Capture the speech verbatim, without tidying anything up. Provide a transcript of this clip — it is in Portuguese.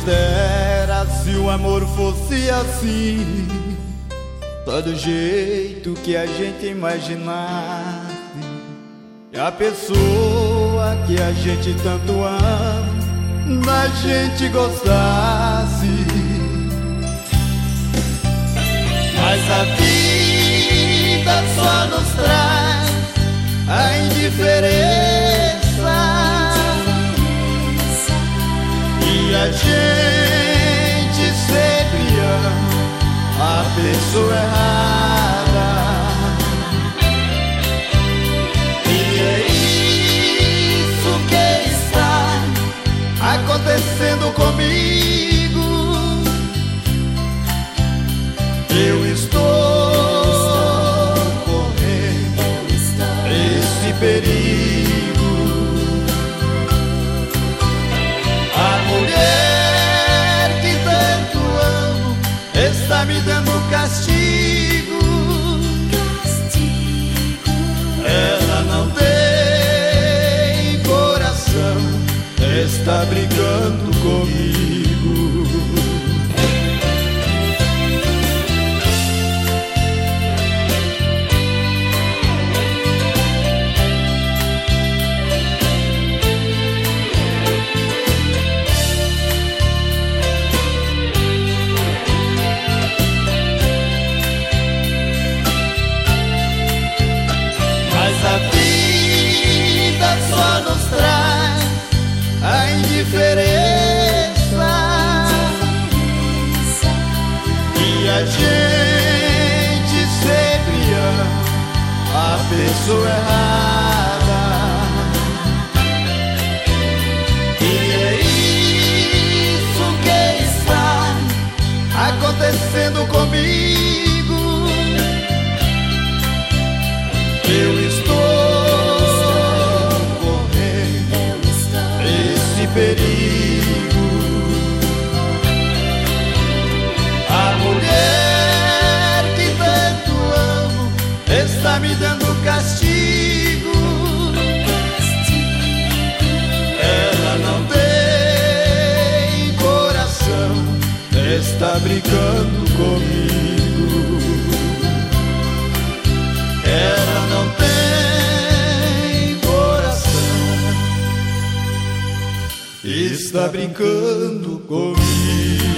dera se o amor fosse assim, só do jeito que a gente imaginasse, e a pessoa que a gente tanto ama da gente gostasse. Mas a vida só nos traz a indiferença, e a gente sempre ama a pessoa errada. E é isso que está acontecendo comigo. Eu estou correndo esse perigo. A mulher que tanto amo está me dando castigo. Ela não tem coração, está brigando comigo. A vida só nos traz a indiferença, e a gente sempre ama a pessoa errada. E é isso que está acontecendo comigo. Eu estou correndo esse perigo. A mulher que tanto amo está me dando castigo. Ela não tem coração, está brigando comigo. Ela não tem coração, está brincando comigo.